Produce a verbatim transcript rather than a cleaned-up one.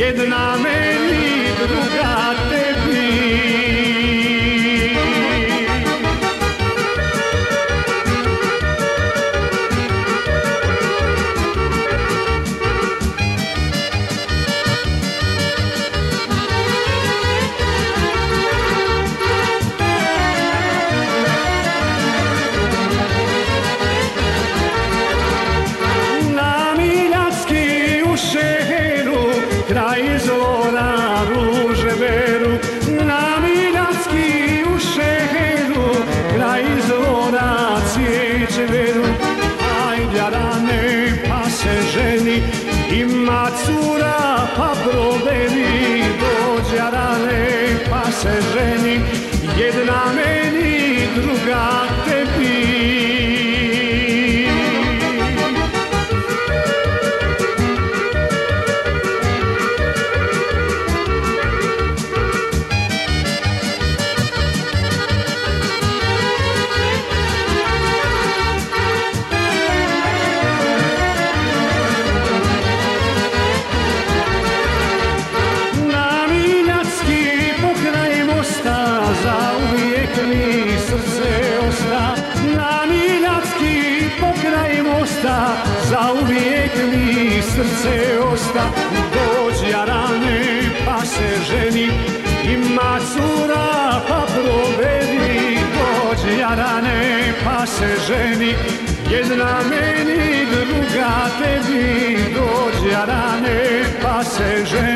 jedna meni, druga tebi. Kraj izvora ruže beru, na Miljacki u šeheru, kraj izvora cvijeće beru. Ajde jarane pa se ženi, ima cura pa proveri. Dođe jarane pa se ženi, jedna meni, druga tebi. Na Miljacki pokraj mosta, zauvijek mi srce osta. Dođi jarane pa se ženi, ima cura pa provedi. Dođi jarane pa se ženi, jedna meni, druga tebi. Dođi jarane pa se ženi.